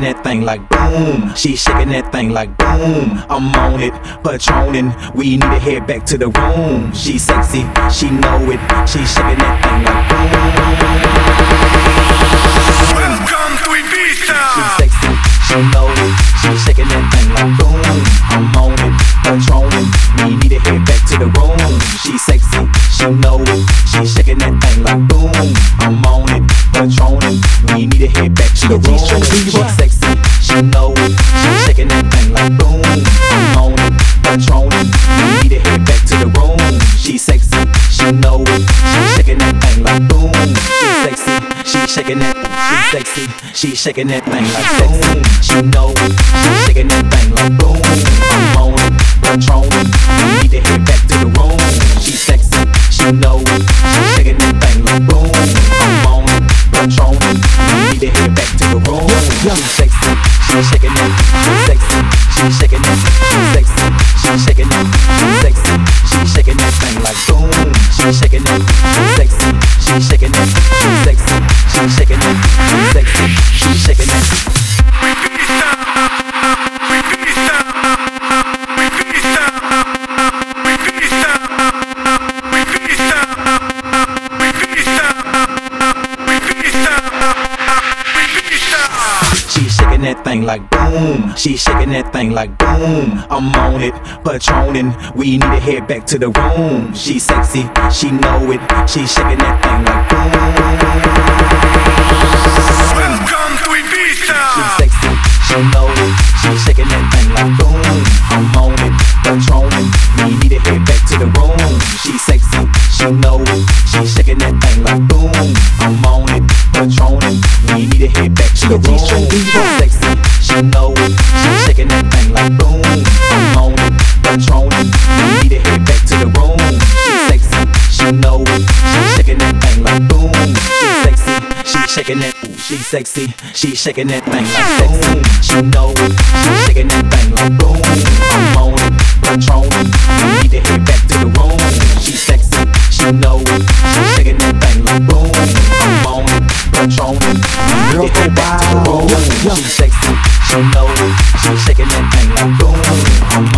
that thing like boom. She shaking that thing like boom. I'm on it, patroning. We need to head back to the room. She sexy, she know it. She shaking that thing like boom. Welcome to Ibiza. She sexy, she know it. She shaking that thing like boom. I'm on it, patroning. We need to head back to the room. She sexy, she know it. She shaking that thing like boom. I'm on it, patroning. We need to head back to the room. She sexy, she know it. She shaking that thing like boom. I'm on it, patroning. We need to head back to the room. She sexy, she know it. She shaking that thing like boom. She sexy, she shaking that. She sexy, she shaking that thing like boom. She know it. She shaking that thing like boom. I'm on it, patroning. We need to head back to the room. She sexy, she know it. She shaking that thing like boom. I'm on it, patroning. We need to head back to the room. She sexy, she shaking that. She sexy, she shaking that. She sexy, she shaking that. She sexy, she shaking that thing like boom. She shaking that. She sexy, she shaking that. She sexy, she shaking that. She sexy, she shaking that. That thing like boom. She shaking that thing like boom. I'm on it, patroning. We need to head back to the room. She sexy, she know it. She shaking that thing like boom. Welcome to Ibiza. She sexy, she know it. She shaking that thing like boom. I'm on it, patroning. We need to head back to the room. She sexy, she know it. She shaking that thing like boom. I'm on it, patroning. We need to head back to the room. She sexy, she know it. She shaking that thing like boom. I'm on it, patroning. We need to head back to the room. She sexy, she know it. She shaking that thing like boom. She sexy, she shaking that. She sexy, she shaking that thing like boom. She know it. She shaking that thing like boom. I'm on it, patroning. We need to head back to the room. She sexy, she know it. She shaking that thing like boom. I'm on it, patroning. We need to head back to the room. She sexy, she know it. She shaking that thing like boom. I'm